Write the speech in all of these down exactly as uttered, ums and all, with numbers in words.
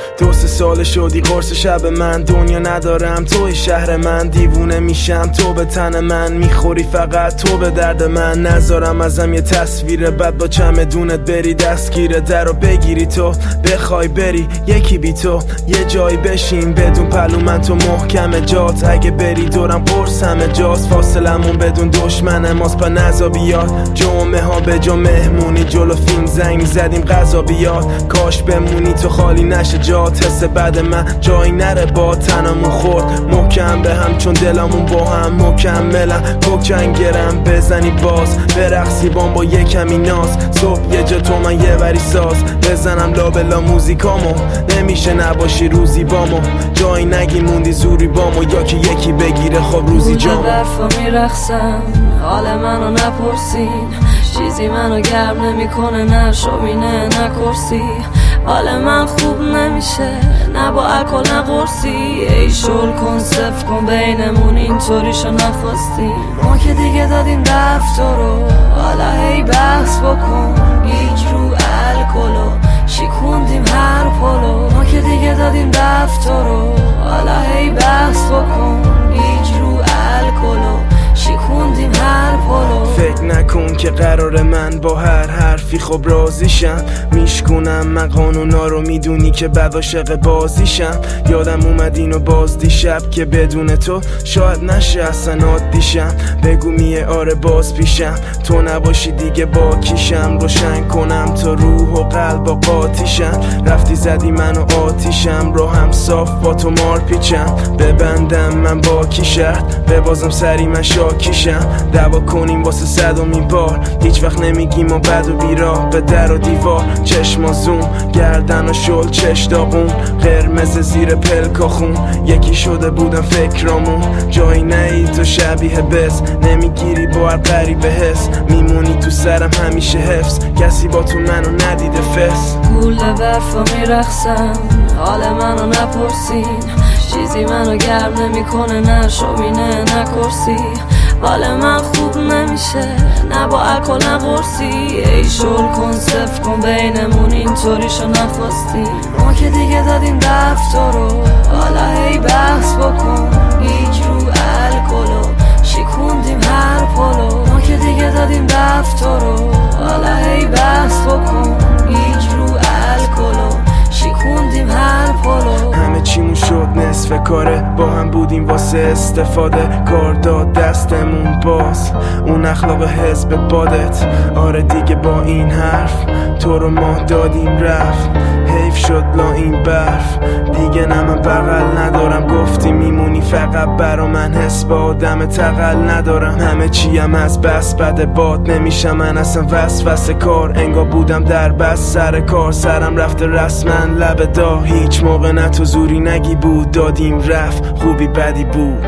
دو سه سال شدی قرص شب من، دنیا ندارم توی شهر من، دیوونه میشم تو به تن من، میخوری فقط تو به درد من، نذارم ازم یه تصویر بد با چمدونت بری دستگیر در رو بگیری تو بخوای بری یکی بی تو یه جایی بشین بدون پلو من تو محکم جات، اگه بری دورم قرص همه جاست، فاصلمون بدون دشمن ماست پا نزا بیاد، جمعه ها به جا مهمونی جلو فیلم زنگ زدیم غذا بیاد، کاش بمونی تو خالی نشه جات، حس بعد من جایی نره با تنمون خورد محکم به هم چون دلمون با هم مکملن، کوکنگرم بزنی باز برقصی بام با یه کمی ناز، صبح یه جا تو من یه وری ساز بزنم لابلا موزیکامو، نمیشه نباشی روزی بامو، جایی نگی موندی زوری بامو، یا که یکی بگیره خب روزی جامو. برفا میرخصم حال منو نپرسین، چیزی منو گرم نمیکنه نه شومینه نه کرسی، حال من خوب نمیشه نه با الکل نه قرصی، ای شل کن صف کن بینمون اینطوریشو نخواستیم، ما که دیگه دادیم رفت رو حالا هی بحث بکن، گیج رو الکلو شیکوندیم هر پلو، ما که دیگه دادیم رفت رو حالا هی بحث بکن، گیج رو الکلو شیکوندیم هر پلو، فکر نکن که قرار من با هر حرفی خب راضیشم، میشکنم من قانونا رو میدونی که بعد عاشق بازیشم، یادم اومد اینو باز دیشب که بدون تو شاید نشه اصلا عادیشم، بگو میه آره باز پیشم تو نباشی دیگه با کیشم، روشن کنم تا روح و قلب و قاطیشم، رفتی زدی منو آتیشم رو هم صاف با تو مار پیچم، ببندم من با کی شرط ببازم سری من شاکیشم، دعوا کنیم واسه صدومین بار هیچ وقت نمیگیم و بد و بیراه، به در و دیوار چشم زوم گردن و شل چش داغون قرمز زیر پلکا خون، یکی شده بودم فکرامون جایی نهی تو شبیه بس، نمیگیری با هر قریب حس، میمونی تو سرم همیشه حفظ، کسی با تو منو ندیده فس، گوله برفا میرخصم حال منو نپرسین، چیزی منو گرم نمیکنه نه شومینه نه کرسی، حال من خوب نمیشه نه با الکل نه قرصی، ای شل کن صف کن بینمون اینطوریشو نخواستیم، ما که دیگه دادیم رفت رو حالا هی بحث بکن، گیج رو الکلو شیکوندیم هر پلو، ما که دیگه دادیم رفت رو حالا هی بحث بکن، گیج رو الکلو شیکوندیم هر پلو، همه چیمون شد نصف کاره با هم بودیم واسه استفاده، کار داد دستمون باز اون اخلاق حزب بادت، آره دیگه با این حرف تو رو ما دادیم رفت، حیف شد لا این برف دیگه نه من بغل ندارم، گفتی میمونی فقط برا من حس با آدم تقل ندارم، همه چیم از بس بد باد نمیشم من اصلا وسوسه کار، انگار بودم در بس سر کار سرم رفته رسما لب دا، هیچ موقع نه تو زوری نگی بود دادیم رفت خوبی بدی بود،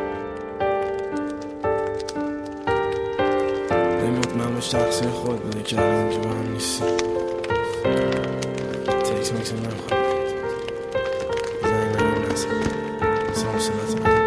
این مطمئن باش تقصیر خود بوده که الان که با هم نیستی، تکس مکس هم نمیخواد زنی نگیم نزد سلام سلات من